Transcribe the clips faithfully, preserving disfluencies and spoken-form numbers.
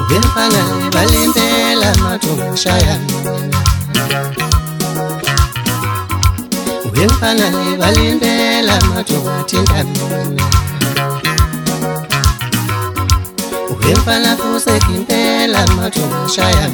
Ubemfana balimpela mathunga shaya Ubemfana balimpela mathunga thinta Ubemfana kusekimpela mathunga shaya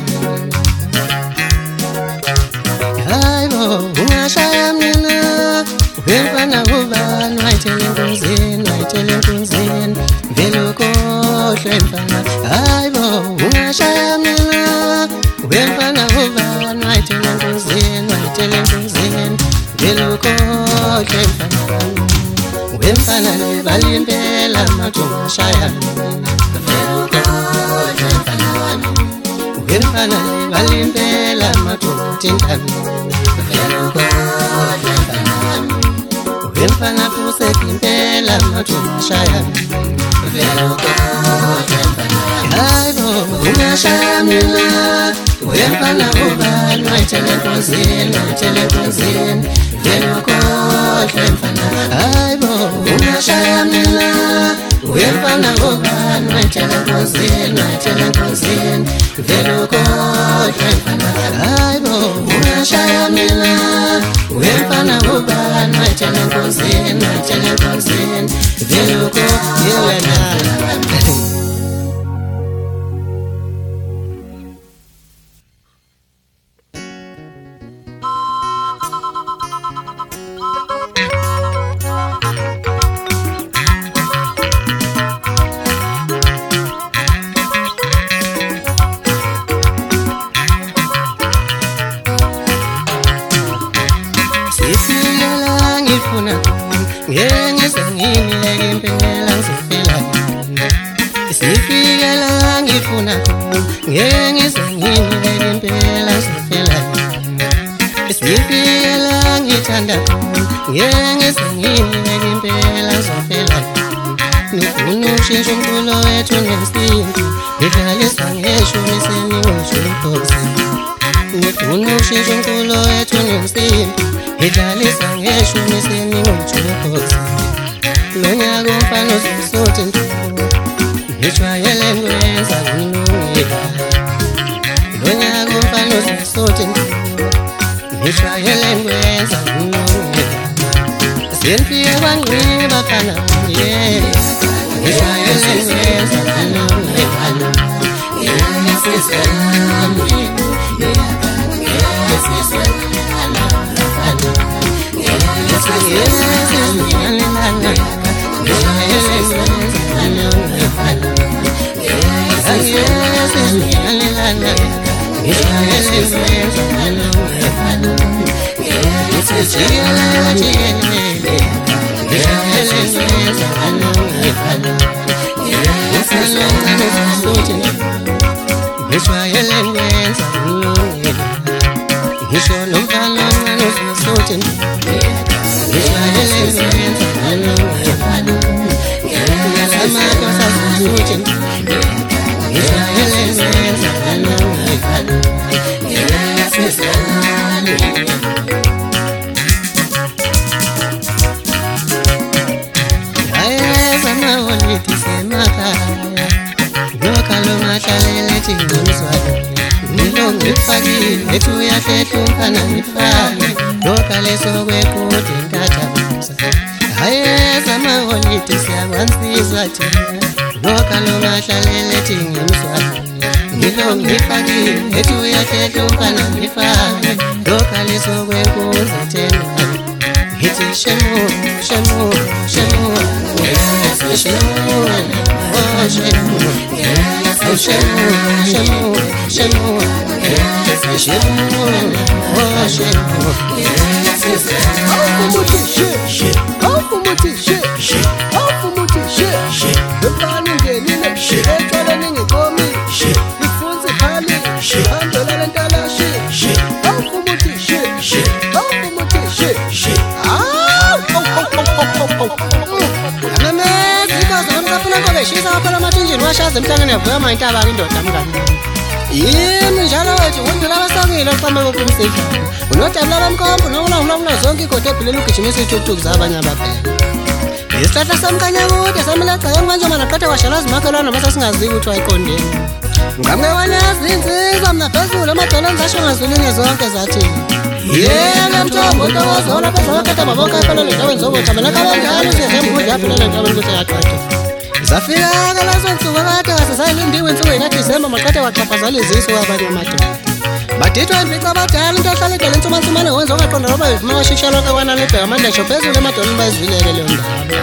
Hayibo ungashaya mina Ubemfana ubani wayithele enkunzini wayithele enkunzini vele ukhohlwe mfana hayibo ungashaya mina Ubemfana ubani wayithele enkunzini wayithele enkunzini vele ukhohlwe mfana Ubemfana balimpela mathunga shaya vele ukhohlwe mfana Ubemfana balimpela mathunga thinta vele ukhohlwe mfana Ubemfana kusekimpela mathunga shaya vele ukhohlwe mfana hayibo ungashaya mina Ubemfana ubani wayithele enkunzini wayithele enkunzini vele ukhohlwe mfana hayibo ungashaya mina Ubemfana ubani wayithele enkunzini wayithele enkunzini vele ukhohlwe mfana hayibo ungashaya mina Ubemfana ubani wayithele enkunzini wayithele enkunzini vele ukhohlwe mfana Ngenge ngini impela ngizofela Isifikela ngifuna khona ngenge ngini impela ngizofela Isifikela ngithanda khona ngenge ngini impela ngizofela Ngifuna ushintsho umculo wethu ngesintu ngidlalisa ngesho niseni ngishophosi Ngifuna ushintsho umculo wethu ngesintu ngidlalisa ngesho niseni ngishophosi Lonyaka umfana usuthi nto ngijwayele ngwenza ngilungile Lonyaka umfana usuthi nto ngijwayele ngwenza ngilungile Semphiwe kwanqiba fana yeah ngijwayele ngwenza ngilungile Ngiyasizwami Etu ya tetu mpana nifani Loka leso kwekuti nkatabuza Haye sama holiti siya wansizwa tina Loka loma shalele tingi mswani Nilo ngifaki Etu ya tetu mpana nifani Loka leso kwekuti tena Hiti shemu, shemu, shemu Shemu, oh shemu Oh shemu, shemu, shemu Shemu, oh shemu Alfumuti shit, alfumuti shit, alfumuti shit. Befani ngenile, etwala ningikomi, ifunze phali, handola lentala shit. Alfumuti shit, alfumuti shit. Ah, oh oh oh oh oh. Amamezi kaza msafuna ngobe shisa wapala matinjini washazi mtangani yavuya maintaba indoda mngani Yimi njalo wethu ngondela abasakile qhama ngokumsifana unotabula bamkhombo nobona ngilawula zonke igodo ebhileni ugijimisa ithukuthuku zabanye abaphela Isihlahla samkhanya kude samela cha manje mana qatha kwashalazi makhelwana base singaziyo ukuthi wayiqondeni ngamke wanyazi insizwa mna phezulu amadolo ngisho ngazulwini zonke zathi yena mthombo ntozona phezulu kade babonke phela le ndawo ngizokuthi mina kabanjalo siyemkhundla phela le ndawo ukuthi yaqhatha zafika ke lazo nsuku kade sasayilindiwe insuku ikaDisemba maqhatha waqhaphazela iziso abanye amadoda badithwa imbica abadala into ehlala idala insumansumane wenza ongaqonda loba ivuma kwashishalo ke kwana lebheka amandla phezulu emadolweni bayizivileke leyo ndawo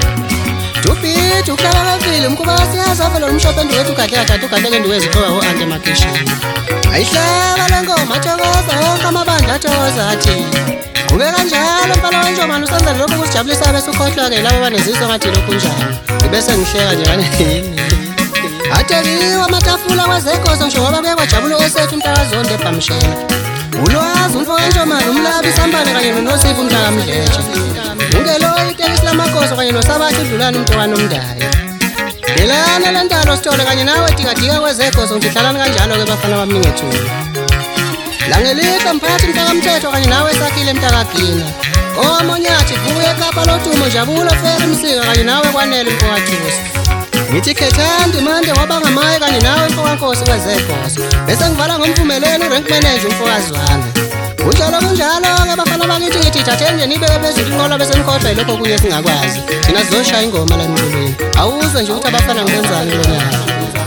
Tuphi uhlala kavile umkuba siyaza phela umshophe ndiwethu kahle kahle ugahle ke ndiwezithoba ho ante makishini ayihlaba lengoma thokoza wonke amabandla athokoza athi kube kanjalo mfana wenjomani usenza lokho kusijabulisa bese ukhohlwa ke labo baneziso ngathi lokhu njani ibese ngihleka nje kanini atheliwe amatafula kwezekhozo ngisho ngoba kuye kwajabula osethu umntakazonde ebhamshela ulwazi umfo kanjomani umlabi sambane kanye noNosifu umntakamdletshe ungelo itekisi lamakhoso kanye nosabathi udlulana umntwana omdaya delana lentalo sithole kanye nawe tikadika kwezekhozo ngihlalana kanjalo ke bafana bami ngethula langelihla mphathi mntakamthetho kanye nawe sakhile mntakagina omonyathi vuye eKapa lodumo jabulo fere msika kanye nawe kwanele mfowathusi ngithi khethandi mande wabanga maye kanye nawe mfokankosi kwezekhozo bese ngivala ngomvumeleni rank manager umfokazwana unjalo kunjalo ke bafana bakithi ngithi thathe nibe phezulu inqola bese nikhohlwa lokho kunye singakwazi thina sizoshaya ingoma la emculweni awuzwe nje ukuthi abafana ngibenzani lonyaka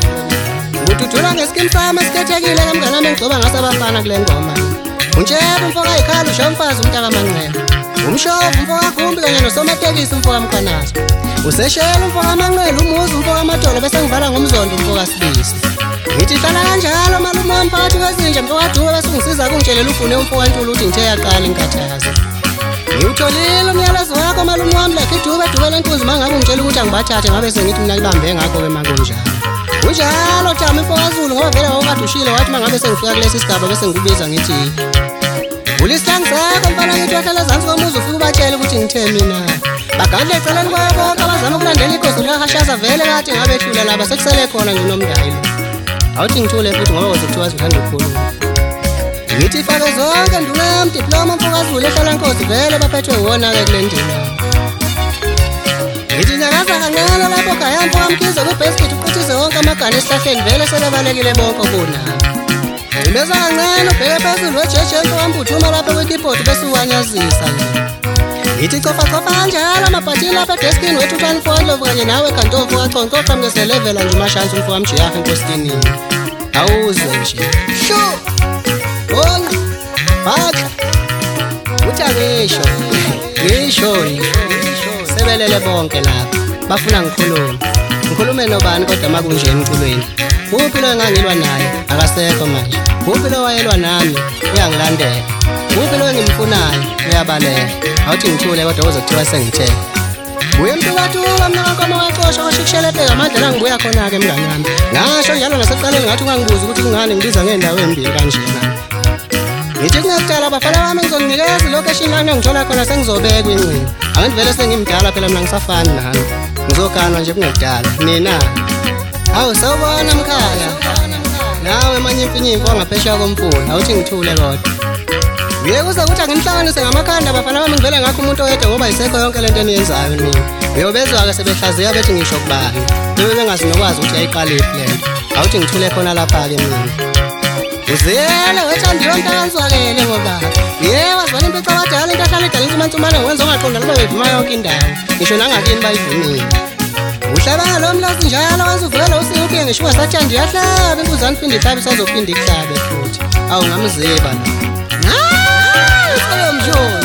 uthuthula ngesikimi sami esikhethekile ke mngane nami ngigcoba ngase abafana kule ngoma unjeba umfoka ekhaya usho umfazi umntaka manqele umshovu umfoka khumbi kanye nosomatekisi umfoka mkhwanazo useshela umfoka manqele umuzi umfoka amadolo bese ngivala ngomzondo umfoka sibisi ngithi hlala kanjalo malume wamphakathi wezinje mfoka duwe bese ngisiza kungitshelela ufune umfoka ntulu uthi ngithe yaqala inkathazo ngiwutholile umyalezo wakho malume wami lakhe duwe duwe lenkunzi mangabe ungitshela ukuthi angibathathe ngabe sengithi mina libambe ngakho ke makunjalo unjalo Thami mfokazulu ngoba vele wawukadushile wathi mangabe sengifika kulesi sigaba bese ngikubiza ngithi ulisihlangu sakho mfana ngithi wahlala zansi komuzi ufike ubatshele ukuthi ngithe mina bagandle eceleni kwayo bonke abazama ukulandela ikhosi likahashaza vele kade ngabe ehlula laba sekusele khona nje nomndayilo awuthi ngithule futhi ngoba uzokuthiwa uzithanda ukukhuluma ngithi fake zonke ndunam diploma mfokazulu ehlala nkosi vele baphethwe wona-ke kule ndima ngithi nyakaza kancane lapho khaya mfoka mkhize kwibheskit uquthize wonke amagane esihlahleni vele selebalekile bonke kunabo imbeza kancane ubheke phezulu wejeje mfoka mbuthuma lapho kwikeyboard bese uwanyazisa ngithi cofa cofa kanjalo amabhathini lapha edeskini wethu uthani mfowandlovu kanye nawe kantofu kachonkoqa mkeselevela nje umashansi umfoka mjiyaha enkosini awuzwe nje sho bona baka uthi angisho ngisho sebelele bonke lapha bafuna ngikhulume ngikhulume nobani kodwa makunje emculweni kuphi lo engangilwa naye akasekho manje kuphi lo wayelwa nami uyangilandela kuphi lo engimfunayo uyabalela awuthi ngithule kodwa uzokuthiwa sengithe uye mthukathuka mna kankoma waxosha kwashikushelepheka amadlela ngibuya khona-ke mngani wami ngasho njalo nasekuqaleni ngathi ungangibuza ukuthi kungani ngibiza ngey'ndawo embili kanjena ngithi kungekucala abafana bami ngizonginikeza ilocation lana ngithola khona sengizobekwa incingo angithi vele sengimdala phela mina ngisafani nami ngizoganwa nje kungekudala nina hawu sawubona mkhaya nawe manye imfinyimfo ngaphesheya komfula awuthi ngithule kodwa uye kuza ukuthi angimhlanganise ngamakhanda abafana bami ngivele ngakho umuntu oyedwa ngoba yisekho yonke lento eniyenzayo mina uyobezwa-ke sebehlaziya bethi ngisho kubani bebe bengazi nokwazi ukuthi yayiqaliphi lento awuthi ngithule khona lapha-ke mina uzele wethandiwe mntakanzwakele ngoba ye wazibona impica abadala into ahlala idala insumansumane ngiwenza ongaqonda liba bevuma yonke indawo ngisho nangakini bayivumile uhlabanga lo mlazi njalo wenza uvele usinga ubuye ngisho ungasathandi yahlaba inkuzane iphinde ihlabe isazophinda ikuhlabe futhi awu ngamziba lo hayi mshoni